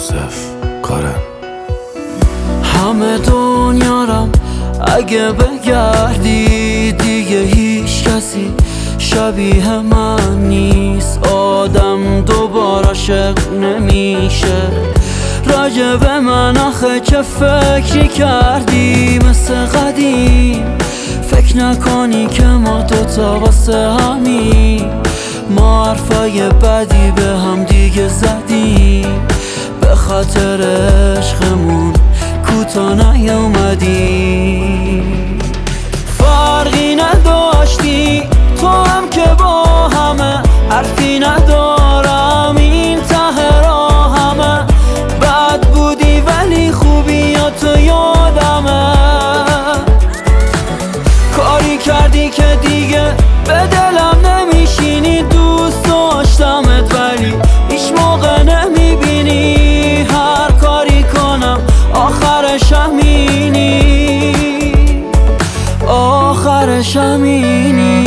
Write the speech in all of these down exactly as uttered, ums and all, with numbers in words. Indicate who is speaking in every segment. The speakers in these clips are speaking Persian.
Speaker 1: یوسف کارم.
Speaker 2: همه دنیارم اگه بگردی دیگه هیچ کسی شبیه من نیست. آدم دوباره عاشق نمیشه. راجب من آخه چه فکری کردی؟ مثل قدیم فکر نکنی که ما دوتا واسه همیم. ما حرفای بدی به هم دیگه زدیم، به خاطر عشقمون کوتا نیومدی. فرقی نداشتی تو هم که با همه، حرفی ندارم این ته راهمه. بد بودی ولی خوبیاتو یادمه. کاری کردی که دیگه به دلم نمیشینی. دوست داشتمت ولی هیچ موقع نمیبینی. هر کاری کنم آخرش همینی، آخرش همینی.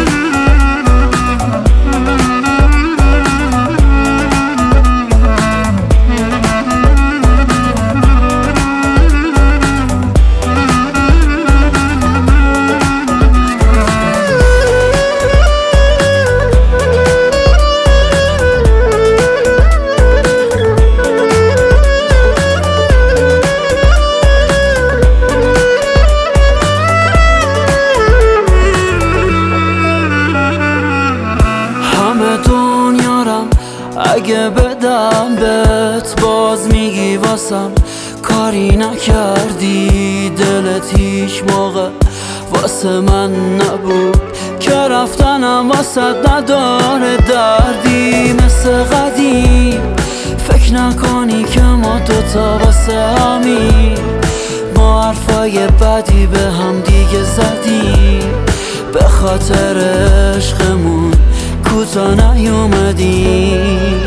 Speaker 2: اگه بدم بهت باز میگی واسم کاری نکردی. دلت هیچ موقع واسه من نبود که رفتنم واسه نداره دردی. مثل قدیم فکر نکنی که ما دوتا واسه همیم. ما حرفای بدی به هم دیگه زدیم، به خاطر عشقمون کوتا نیومدیم.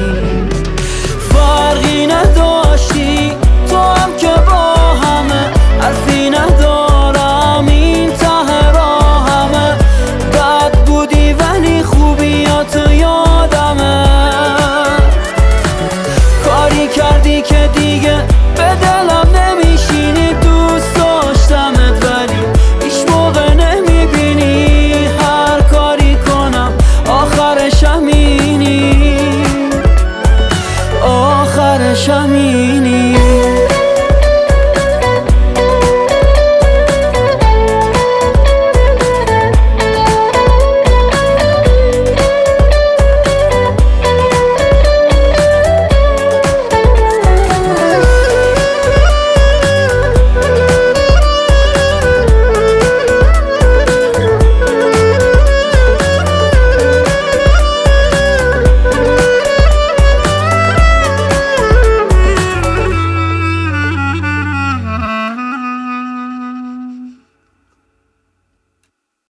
Speaker 2: فرقی نداشتی تو هم که با همه، حرفی ندارم این ته راهمه. بد بودی ولی خوبیاتو یادمه. کاری کردی که دیگه به دلم نمیشینی. دوست داشتمت ولی هیچ موقع نمیبینی. هر کاری کنم آخرش همینی، آخرش همینی.